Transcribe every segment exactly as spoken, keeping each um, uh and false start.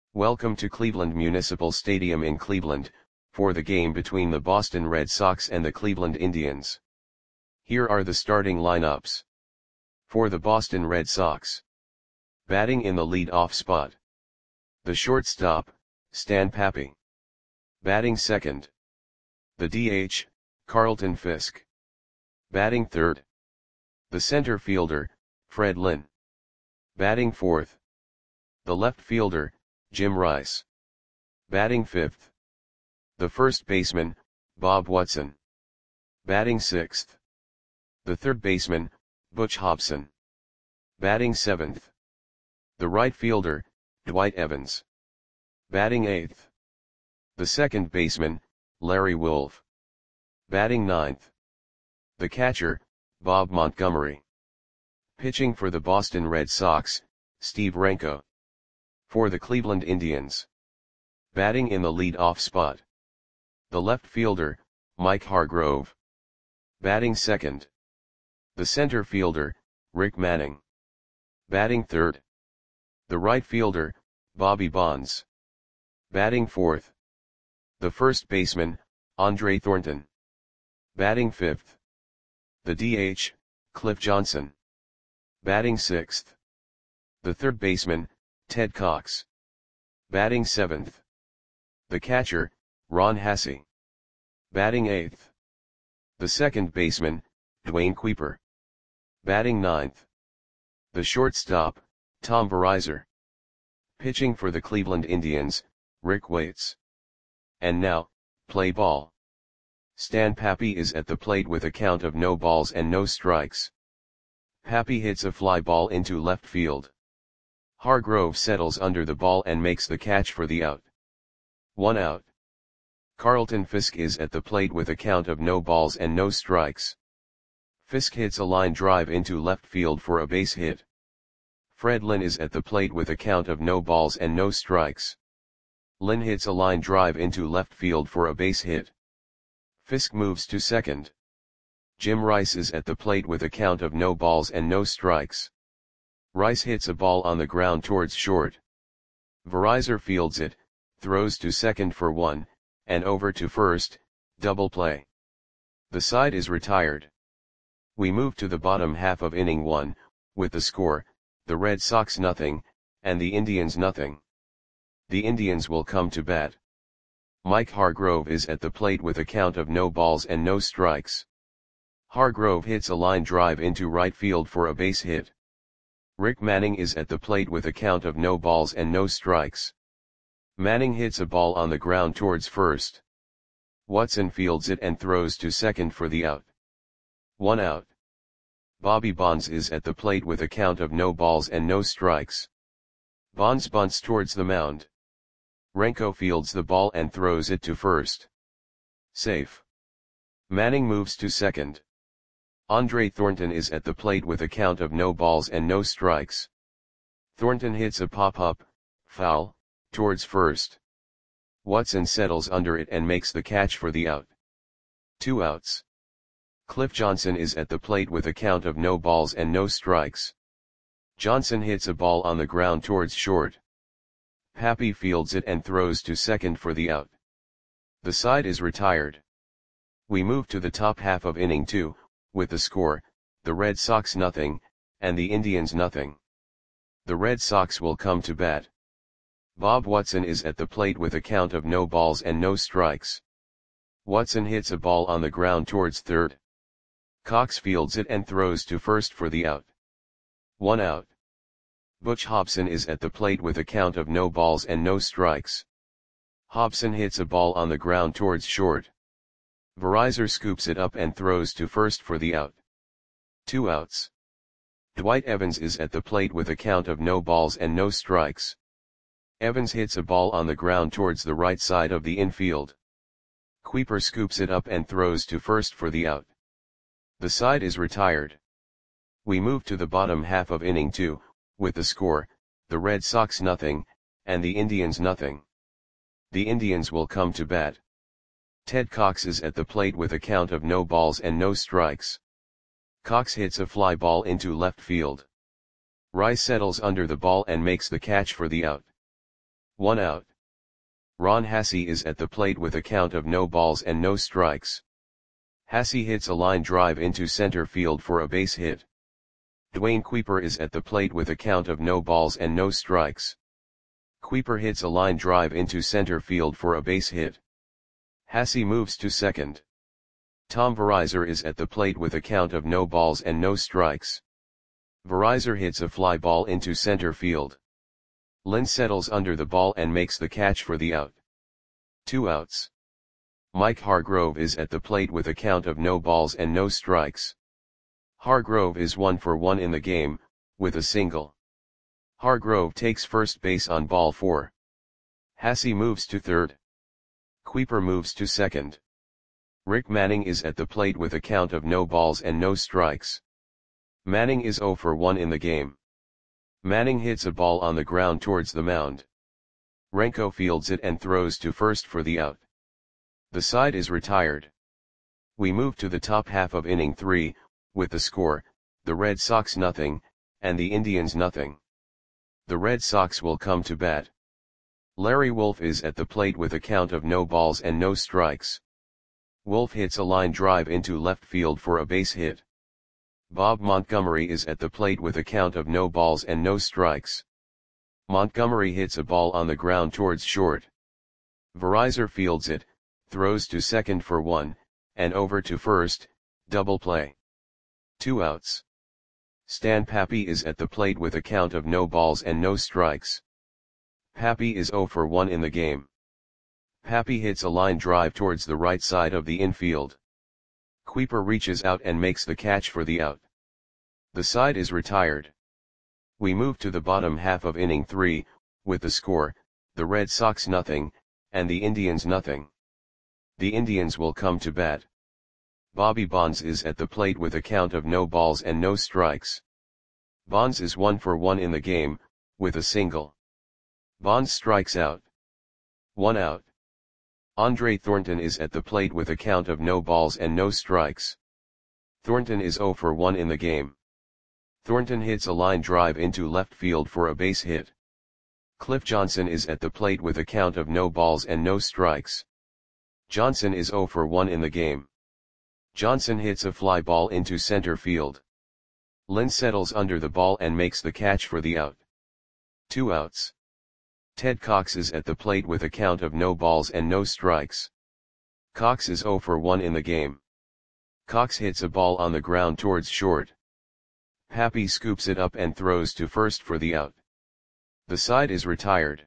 Welcome to Cleveland Municipal Stadium in Cleveland, for the game between the Boston Red Sox and the Cleveland Indians. Here are the starting lineups. For the Boston Red Sox. Batting in the lead-off spot. The shortstop, Stan Papi. Batting second. The D H, Carlton Fisk. Batting third. The center fielder, Fred Lynn. Batting fourth. The left fielder, Jim Rice. Batting fifth. The first baseman, Bob Watson. Batting sixth. The third baseman, Butch Hobson. Batting seventh. The right fielder, Dwight Evans. Batting eighth. The second baseman, Larry Wolf. Batting ninth. The catcher, Bob Montgomery. Pitching for the Boston Red Sox, Steve Renko. For the Cleveland Indians. Batting in the lead-off spot. The left fielder, Mike Hargrove. Batting second. The center fielder, Rick Manning. Batting third. The right fielder, Bobby Bonds. Batting fourth. The first baseman, Andre Thornton. Batting fifth. The D H, Cliff Johnson. Batting sixth. The third baseman, Ted Cox. Batting seventh. The catcher, Ron Hassey. Batting eighth. The second baseman, Dwayne Kuiper. Batting ninth. The shortstop, Tom Verizor. Pitching for the Cleveland Indians, Rick Waits. And now, play ball. Stan Papi is at the plate with a count of no balls and no strikes. Papi hits a fly ball into left field. Hargrove settles under the ball and makes the catch for the out. One out. Carlton Fisk is at the plate with a count of no balls and no strikes. Fisk hits a line drive into left field for a base hit. Fred Lynn is at the plate with a count of no balls and no strikes. Lynn hits a line drive into left field for a base hit. Fisk moves to second. Jim Rice is at the plate with a count of no balls and no strikes. Rice hits a ball on the ground towards short. Verizor fields it, throws to second for one, and over to first, double play. The side is retired. We move to the bottom half of inning one, with the score, the Red Sox nothing, and the Indians nothing. The Indians will come to bat. Mike Hargrove is at the plate with a count of no balls and no strikes. Hargrove hits a line drive into right field for a base hit. Rick Manning is at the plate with a count of no balls and no strikes. Manning hits a ball on the ground towards first. Watson fields it and throws to second for the out. One out. Bobby Bonds is at the plate with a count of no balls and no strikes. Bonds bunts towards the mound. Renko fields the ball and throws it to first. Safe. Manning moves to second. Andre Thornton is at the plate with a count of no balls and no strikes. Thornton hits a pop-up, foul, towards first. Watson settles under it and makes the catch for the out. Two outs. Cliff Johnson is at the plate with a count of no balls and no strikes. Johnson hits a ball on the ground towards short. Papi fields it and throws to second for the out. The side is retired. We move to the top half of inning two, with the score, the Red Sox nothing, and the Indians nothing. The Red Sox will come to bat. Bob Watson is at the plate with a count of no balls and no strikes. Watson hits a ball on the ground towards third. Cox fields it and throws to first for the out. One out. Butch Hobson is at the plate with a count of no balls and no strikes. Hobson hits a ball on the ground towards short. Verizor scoops it up and throws to first for the out. Two outs. Dwight Evans is at the plate with a count of no balls and no strikes. Evans hits a ball on the ground towards the right side of the infield. Kuiper scoops it up and throws to first for the out. The side is retired. We move to the bottom half of inning two, with the score, the Red Sox nothing, and the Indians nothing. The Indians will come to bat. Ted Cox is at the plate with a count of no balls and no strikes. Cox hits a fly ball into left field. Rice settles under the ball and makes the catch for the out. One out. Ron Hassey is at the plate with a count of no balls and no strikes. Hassey hits a line drive into center field for a base hit. Dwayne Kuiper is at the plate with a count of no balls and no strikes. Kuiper hits a line drive into center field for a base hit. Hassey moves to second. Tom Verizor is at the plate with a count of no balls and no strikes. Verizor hits a fly ball into center field. Lynn settles under the ball and makes the catch for the out. Two outs. Mike Hargrove is at the plate with a count of no balls and no strikes. Hargrove is one for one in the game, with a single. Hargrove takes first base on ball four. Hassey moves to third. Kuiper moves to second. Rick Manning is at the plate with a count of no balls and no strikes. Manning is zero for one in the game. Manning hits a ball on the ground towards the mound. Renko fields it and throws to first for the out. The side is retired. We move to the top half of inning three, with the score, the Red Sox nothing, and the Indians nothing. The Red Sox will come to bat. Larry Wolf is at the plate with a count of no balls and no strikes. Wolf hits a line drive into left field for a base hit. Bob Montgomery is at the plate with a count of no balls and no strikes. Montgomery hits a ball on the ground towards short. Verizor fields it, throws to second for one, and over to first, double play. Two outs. Stan Pappy is at the plate with a count of no balls and no strikes. Pappy is zero for one in the game. Pappy hits a line drive towards the right side of the infield. Kuiper reaches out and makes the catch for the out. The side is retired. We move to the bottom half of inning three, with the score, the Red Sox nothing, and the Indians nothing. The Indians will come to bat. Bobby Bonds is at the plate with a count of no balls and no strikes. Bonds is one for one in the game, with a single. Bonds strikes out. One out. Andre Thornton is at the plate with a count of no balls and no strikes. Thornton is zero for one in the game. Thornton hits a line drive into left field for a base hit. Cliff Johnson is at the plate with a count of no balls and no strikes. Johnson is zero for one in the game. Johnson hits a fly ball into center field. Lynn settles under the ball and makes the catch for the out. Two outs. Ted Cox is at the plate with a count of no balls and no strikes. Cox is zero for one in the game. Cox hits a ball on the ground towards short. Pappy scoops it up and throws to first for the out. The side is retired.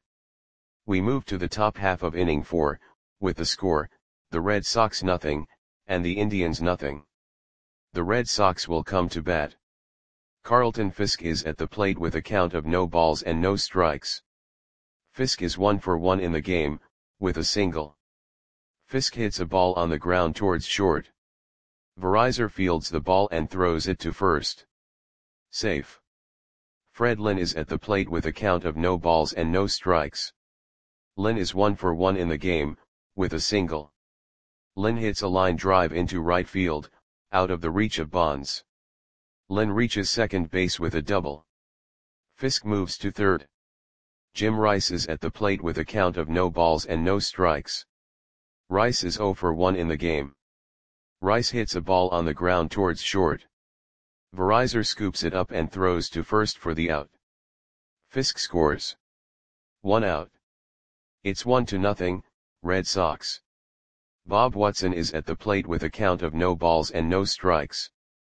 We move to the top half of inning four, with the score, the Red Sox nothing, and the Indians nothing. The Red Sox will come to bat. Carlton Fisk is at the plate with a count of no balls and no strikes. Fisk is one for one in the game, with a single. Fisk hits a ball on the ground towards short. Verizor fields the ball and throws it to first. Safe. Fred Lynn is at the plate with a count of no balls and no strikes. Lynn is one for one in the game, with a single. Lynn hits a line drive into right field, out of the reach of Bonds. Lynn reaches second base with a double. Fisk moves to third. Jim Rice is at the plate with a count of no balls and no strikes. Rice is zero for one in the game. Rice hits a ball on the ground towards short. Verizor scoops it up and throws to first for the out. Fisk scores. One out. It's one to nothing, Red Sox. Bob Watson is at the plate with a count of no balls and no strikes.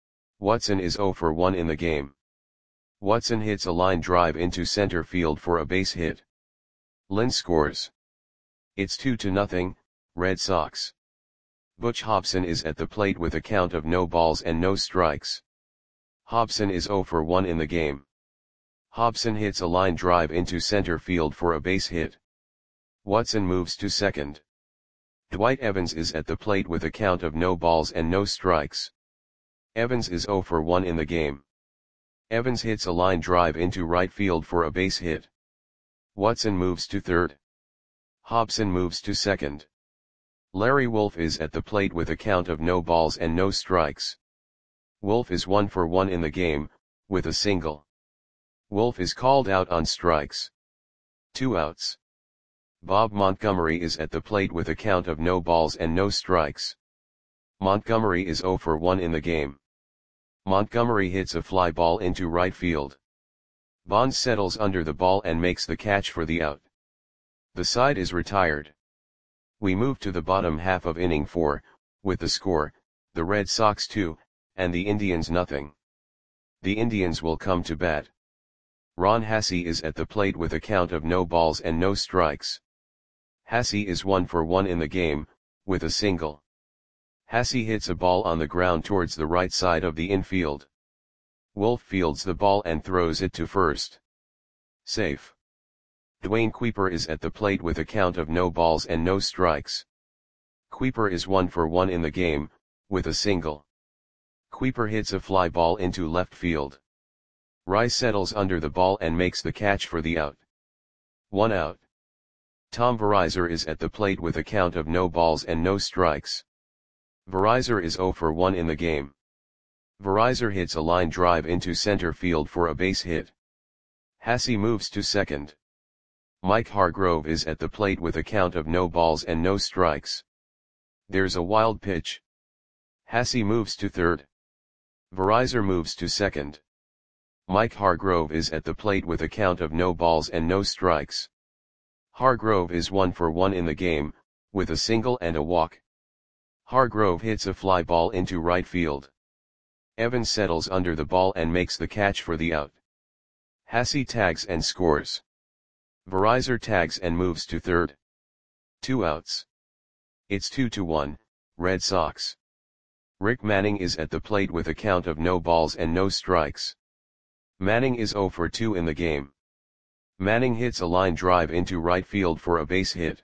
Watson is zero for one in the game. Watson hits a line drive into center field for a base hit. Lynn scores. It's two to nothing, Red Sox. Butch Hobson is at the plate with a count of no balls and no strikes. Hobson is zero for one in the game. Hobson hits a line drive into center field for a base hit. Watson moves to second. Dwight Evans is at the plate with a count of no balls and no strikes. Evans is zero for one in the game. Evans hits a line drive into right field for a base hit. Watson moves to third. Hobson moves to second. Larry Wolf is at the plate with a count of no balls and no strikes. Wolf is one for one in the game, with a single. Wolf is called out on strikes. Two outs. Bob Montgomery is at the plate with a count of no balls and no strikes. Montgomery is zero for one in the game. Montgomery hits a fly ball into right field. Bonds settles under the ball and makes the catch for the out. The side is retired. We move to the bottom half of inning four, with the score, the Red Sox two, and the Indians nothing. The Indians will come to bat. Ron Hassey is at the plate with a count of no balls and no strikes. Hassey is one for one in the game, with a single. Hassey hits a ball on the ground towards the right side of the infield. Wolf fields the ball and throws it to first. Safe. Dwayne Kuiper is at the plate with a count of no balls and no strikes. Kuiper is one for one in the game, with a single. Kuiper hits a fly ball into left field. Rice settles under the ball and makes the catch for the out. One out. Tom Verizur is at the plate with a count of no balls and no strikes. Verizur is zero for one in the game. Verizur hits a line drive into center field for a base hit. Hassey moves to second. Mike Hargrove is at the plate with a count of no balls and no strikes. There's a wild pitch. Hassey moves to third. Verizur moves to second. Mike Hargrove is at the plate with a count of no balls and no strikes. Hargrove is one for one in the game, with a single and a walk. Hargrove hits a fly ball into right field. Evans settles under the ball and makes the catch for the out. Hassey tags and scores. Verizur tags and moves to third. Two outs. It's two to one, Red Sox. Rick Manning is at the plate with a count of no balls and no strikes. Manning is zero for two in the game. Manning hits a line drive into right field for a base hit.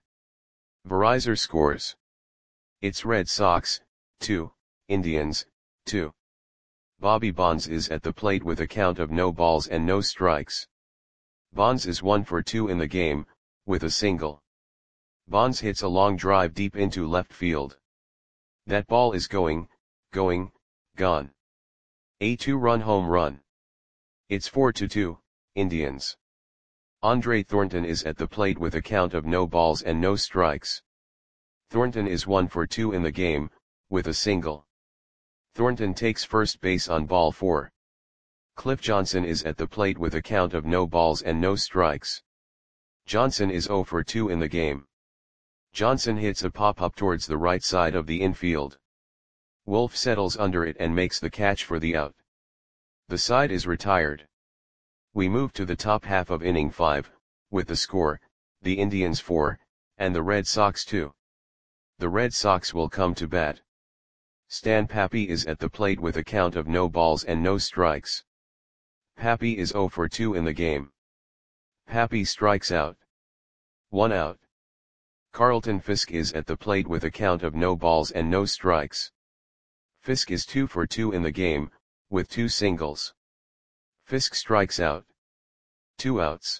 Verizur scores. It's Red Sox, two, Indians, two. Bobby Bonds is at the plate with a count of no balls and no strikes. Bonds is one for two in the game, with a single. Bonds hits a long drive deep into left field. That ball is going, going, gone. A two-run home run. It's four to two, Indians. Andre Thornton is at the plate with a count of no balls and no strikes. Thornton is one for two in the game, with a single. Thornton takes first base on ball four. Cliff Johnson is at the plate with a count of no balls and no strikes. Johnson is zero for two in the game. Johnson hits a pop-up towards the right side of the infield. Wolf settles under it and makes the catch for the out. The side is retired. We move to the top half of inning five, with the score, the Indians four, and the Red Sox two. The Red Sox will come to bat. Stan Pappy is at the plate with a count of no balls and no strikes. Pappy is zero for two in the game. Pappy strikes out. One out. Carlton Fisk is at the plate with a count of no balls and no strikes. Fisk is two for two in the game, with two singles. Fisk strikes out. Two outs.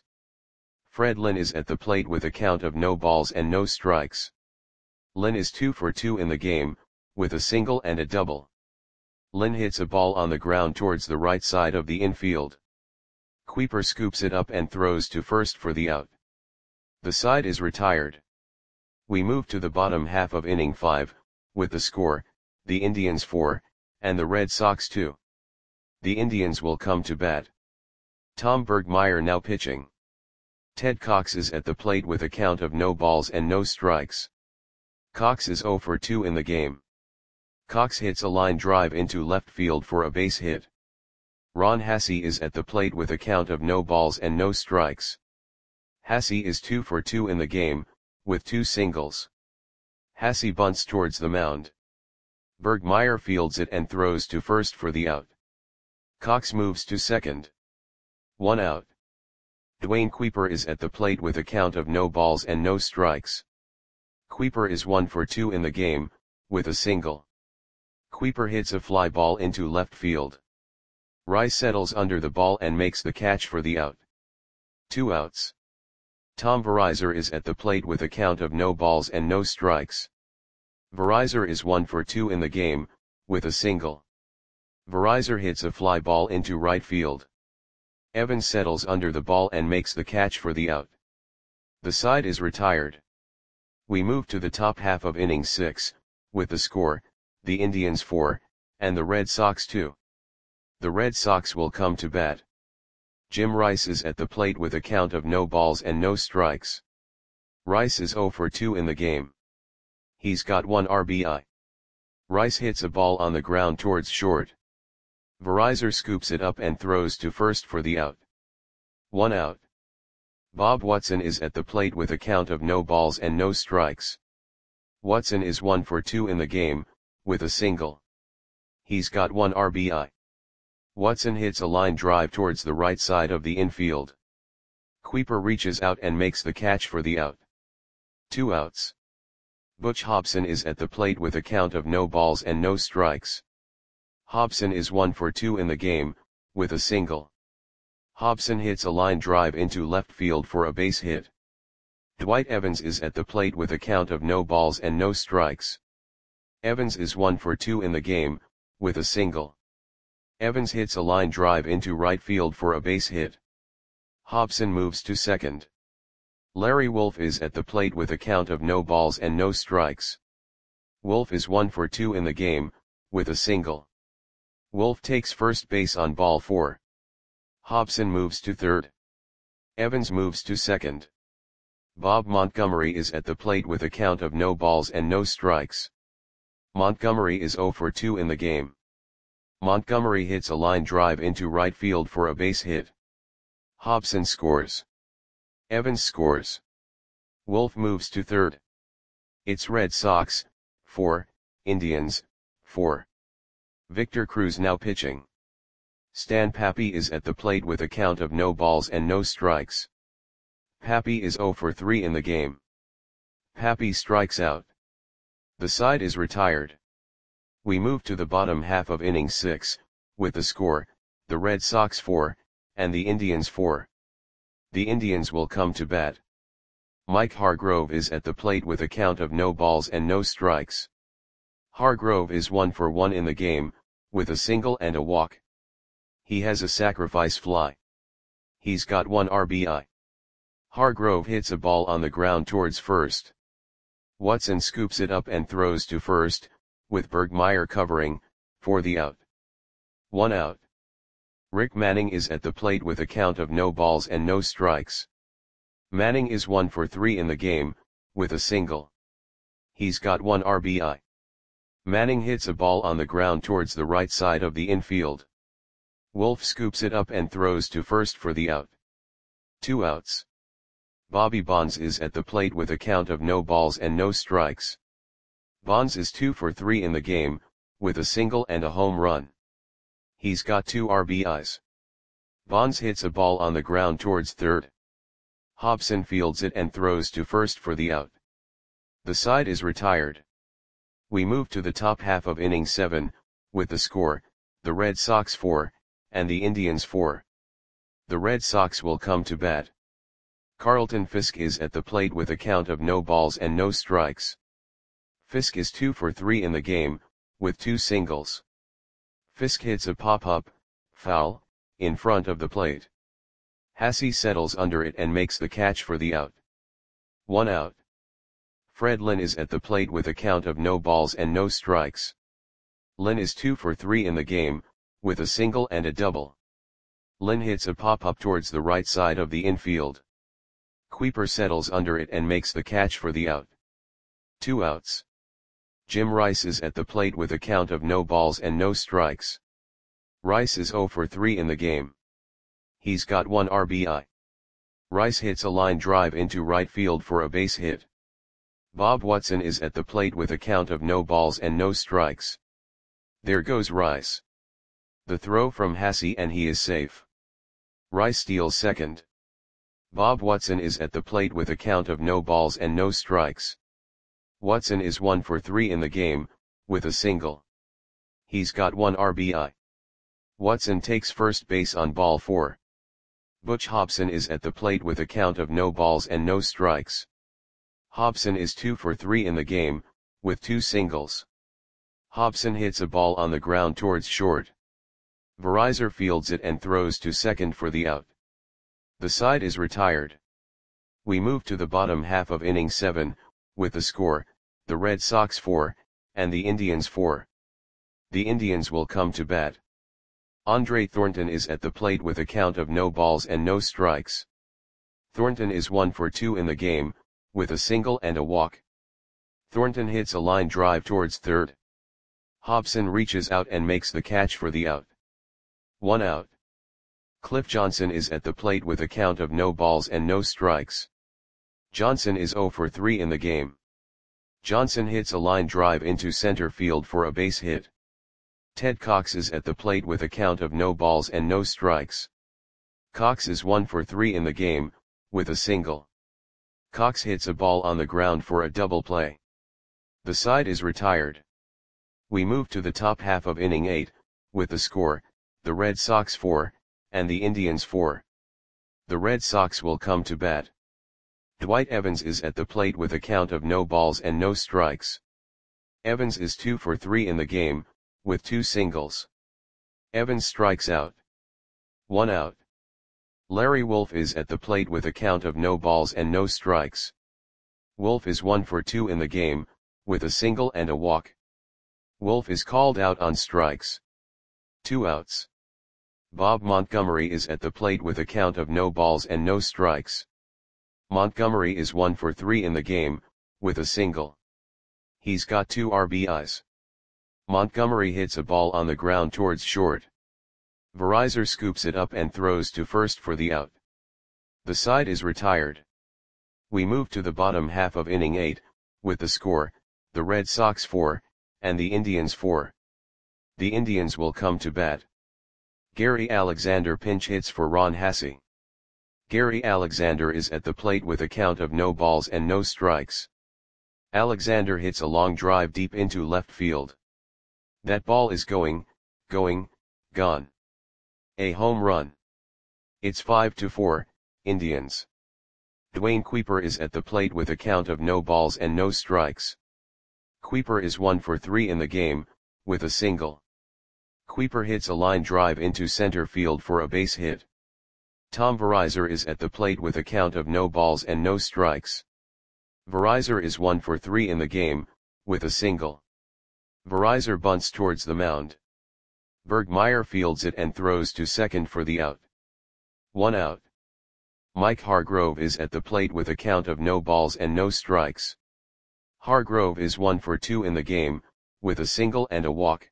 Fred Lynn is at the plate with a count of no balls and no strikes. Lynn is two for two in the game, with a single and a double. Lynn hits a ball on the ground towards the right side of the infield. Kuiper scoops it up and throws to first for the out. The side is retired. We move to the bottom half of inning five, with the score, the Indians four, and the Red Sox two. The Indians will come to bat. Tom Bergmeyer now pitching. Ted Cox is at the plate with a count of no balls and no strikes. Cox is zero for two in the game. Cox hits a line drive into left field for a base hit. Ron Hassey is at the plate with a count of no balls and no strikes. Hassey is two for two in the game, with two singles. Hassey bunts towards the mound. Bergmeyer fields it and throws to first for the out. Cox moves to second. One out. Dwayne Kuiper is at the plate with a count of no balls and no strikes. Kuiper is one for two in the game, with a single. Kuiper hits a fly ball into left field. Rice settles under the ball and makes the catch for the out. Two outs. Tom Verizur is at the plate with a count of no balls and no strikes. Verizur is one for two in the game, with a single. Verizur hits a fly ball into right field. Evans settles under the ball and makes the catch for the out. The side is retired. We move to the top half of innings six, with the score, the Indians four, and the Red Sox two. The Red Sox will come to bat. Jim Rice is at the plate with a count of no balls and no strikes. Rice is oh for two in the game. He's got one R B I. Rice hits a ball on the ground towards short. Verizor scoops it up and throws to first for the out. One out. Bob Watson is at the plate with a count of no balls and no strikes. Watson is one for two in the game, with a single. He's got one R B I. Watson hits a line drive towards the right side of the infield. Kuiper reaches out and makes the catch for the out. Two outs. Butch Hobson is at the plate with a count of no balls and no strikes. Hobson is one for two in the game, with a single. Hobson hits a line drive into left field for a base hit. Dwight Evans is at the plate with a count of no balls and no strikes. Evans is one for two in the game, with a single. Evans hits a line drive into right field for a base hit. Hobson moves to second. Larry Wolf is at the plate with a count of no balls and no strikes. Wolf is one for two in the game, with a single. Wolf takes first base on ball four. Hobson moves to third. Evans moves to second. Bob Montgomery is at the plate with a count of no balls and no strikes. Montgomery is oh for two in the game. Montgomery hits a line drive into right field for a base hit. Hobson scores. Evans scores. Wolf moves to third. It's Red Sox, four, Indians, four. Victor Cruz now pitching. Stan Pappy is at the plate with a count of no balls and no strikes. Pappy is oh for three in the game. Pappy strikes out. The side is retired. We move to the bottom half of inning six, with the score, the Red Sox four, and the Indians four. The Indians will come to bat. Mike Hargrove is at the plate with a count of no balls and no strikes. Hargrove is one for one in the game, with a single and a walk. He has a sacrifice fly. He's got one R B I. Hargrove hits a ball on the ground towards first. Watson scoops it up and throws to first, with Bergmeyer covering, for the out. One out. Rick Manning is at the plate with a count of no balls and no strikes. Manning is one for three in the game, with a single. He's got one R B I. Manning hits a ball on the ground towards the right side of the infield. Wolf scoops it up and throws to first for the out. Two outs. Bobby Bonds is at the plate with a count of no balls and no strikes. Bonds is two for three in the game, with a single and a home run. He's got two R B Is. Bonds hits a ball on the ground towards third. Hobson fields it and throws to first for the out. The side is retired. We move to the top half of inning seven, with the score, the Red Sox four, and the Indians four. The Red Sox will come to bat. Carlton Fisk is at the plate with a count of no balls and no strikes. Fisk is two for three in the game, with two singles. Fisk hits a pop-up, foul, in front of the plate. Hasse settles under it and makes the catch for the out. One out. Fred Lynn is at the plate with a count of no balls and no strikes. Lynn is two for three in the game, with a single and a double. Lynn hits a pop-up towards the right side of the infield. Kuiper settles under it and makes the catch for the out. Two outs. Jim Rice is at the plate with a count of no balls and no strikes. Rice is oh for three in the game. He's got one R B I. Rice hits a line drive into right field for a base hit. Bob Watson is at the plate with a count of no balls and no strikes. There goes Rice. The throw from Hasse and he is safe. Rice steals second. Bob Watson is at the plate with a count of no balls and no strikes. Watson is one for three in the game, with a single. He's got one R B I. Watson takes first base on ball four. Butch Hobson is at the plate with a count of no balls and no strikes. Hobson is two for three in the game, with two singles. Hobson hits a ball on the ground towards short. Verizor fields it and throws to second for the out. The side is retired. We move to the bottom half of inning seven, with the score, the Red Sox four, and the Indians four. The Indians will come to bat. Andre Thornton is at the plate with a count of no balls and no strikes. Thornton is one for two in the game, with a single and a walk. Thornton hits a line drive towards third. Hobson reaches out and makes the catch for the out. One out. Cliff Johnson is at the plate with a count of no balls and no strikes. Johnson is zero for three in the game. Johnson hits a line drive into center field for a base hit. Ted Cox is at the plate with a count of no balls and no strikes. Cox is one for three in the game, with a single. Cox hits a ball on the ground for a double play. The side is retired. We move to the top half of inning eight, with the score, the Red Sox four, and the Indians four. The Red Sox will come to bat. Dwight Evans is at the plate with a count of no balls and no strikes. Evans is two for three in the game, with two singles. Evans strikes out. One out. Larry Wolf is at the plate with a count of no balls and no strikes. Wolf is one for two in the game, with a single and a walk. Wolf is called out on strikes. Two outs. Bob Montgomery is at the plate with a count of no balls and no strikes. Montgomery is one for three in the game, with a single. He's got two R B Is. Montgomery hits a ball on the ground towards short. Verizor scoops it up and throws to first for the out. The side is retired. We move to the bottom half of inning eight, with the score, the Red Sox four, and the Indians four. The Indians will come to bat. Gary Alexander pinch hits for Ron Hassey. Gary Alexander is at the plate with a count of no balls and no strikes. Alexander hits a long drive deep into left field. That ball is going, going, gone. A home run. It's five to four, Indians. Dwayne Kuiper is at the plate with a count of no balls and no strikes. Kuiper is one for three in the game, with a single. Kuiper hits a line drive into center field for a base hit. Tom Verizor is at the plate with a count of no balls and no strikes. Verizor is one for three in the game, with a single. Verizor bunts towards the mound. Bergmeyer fields it and throws to second for the out. One out. Mike Hargrove is at the plate with a count of no balls and no strikes. Hargrove is one for two in the game, with a single and a walk.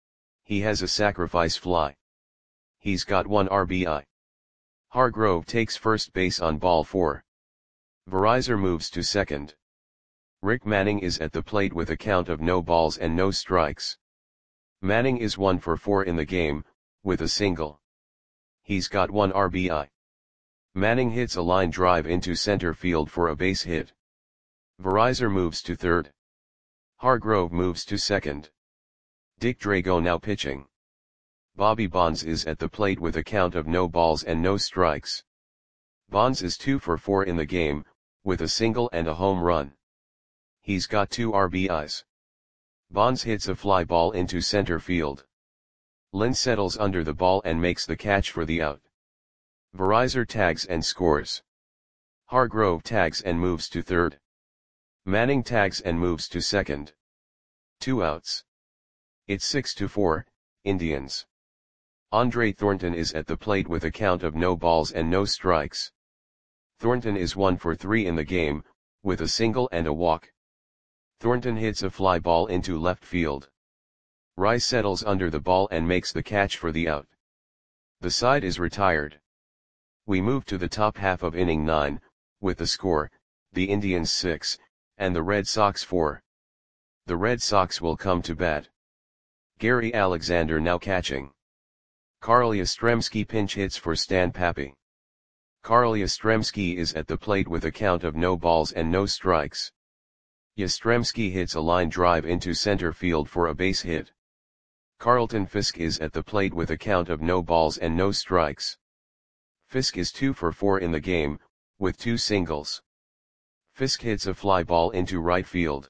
He has a sacrifice fly. He's got one R B I. Hargrove takes first base on ball four. Verizor moves to second. Rick Manning is at the plate with a count of no balls and no strikes. Manning is one for four in the game, with a single. He's got one R B I. Manning hits a line drive into center field for a base hit. Verizor moves to third. Hargrove moves to second. Dick Drago now pitching. Bobby Bonds is at the plate with a count of no balls and no strikes. Bonds is two for four in the game, with a single and a home run. He's got two R B Is. Bonds hits a fly ball into center field. Lynn settles under the ball and makes the catch for the out. Verizor tags and scores. Hargrove tags and moves to third. Manning tags and moves to second. Two outs. It's six to four, Indians. Andre Thornton is at the plate with a count of no balls and no strikes. Thornton is one for three in the game, with a single and a walk. Thornton hits a fly ball into left field. Rice settles under the ball and makes the catch for the out. The side is retired. We move to the top half of inning nine, with the score, the Indians six, and the Red Sox four. The Red Sox will come to bat. Gary Alexander now catching. Carl Yastrzemski pinch hits for Stan Papi. Carl Yastrzemski is at the plate with a count of no balls and no strikes. Yastrzemski hits a line drive into center field for a base hit. Carlton Fisk is at the plate with a count of no balls and no strikes. Fisk is two for four in the game, with two singles. Fisk hits a fly ball into right field.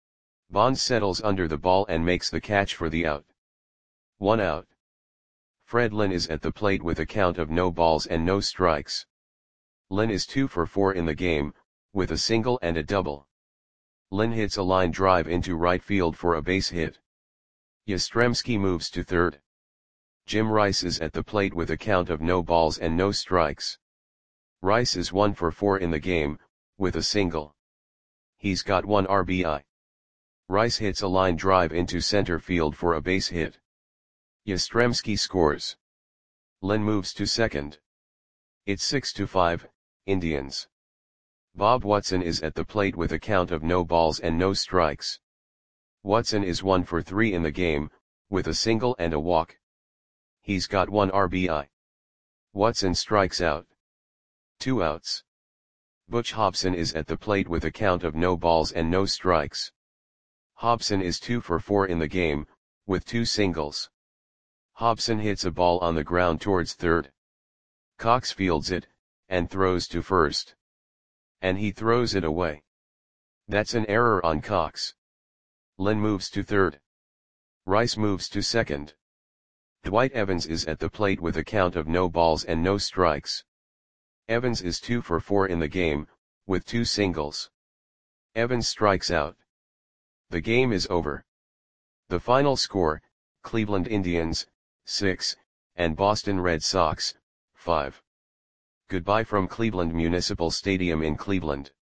Bonds settles under the ball and makes the catch for the out. One out. Fred Lynn is at the plate with a count of no balls and no strikes. Lynn is two for four in the game, with a single and a double. Lynn hits a line drive into right field for a base hit. Yastrzemski moves to third. Jim Rice is at the plate with a count of no balls and no strikes. Rice is one for four in the game, with a single. He's got one R B I. Rice hits a line drive into center field for a base hit. Yastrzemski scores. Lynn moves to second. It's six to five, Indians. Bob Watson is at the plate with a count of no balls and no strikes. Watson is one for three in the game, with a single and a walk. He's got one R B I. Watson strikes out. Two outs. Butch Hobson is at the plate with a count of no balls and no strikes. Hobson is two for four in the game, with two singles. Hobson hits a ball on the ground towards third. Cox fields it, and throws to first. And he throws it away. That's an error on Cox. Lynn moves to third. Rice moves to second. Dwight Evans is at the plate with a count of no balls and no strikes. Evans is two for four in the game, with two singles. Evans strikes out. The game is over. The final score, Cleveland Indians, six, and Boston Red Sox, five. Goodbye from Cleveland Municipal Stadium in Cleveland.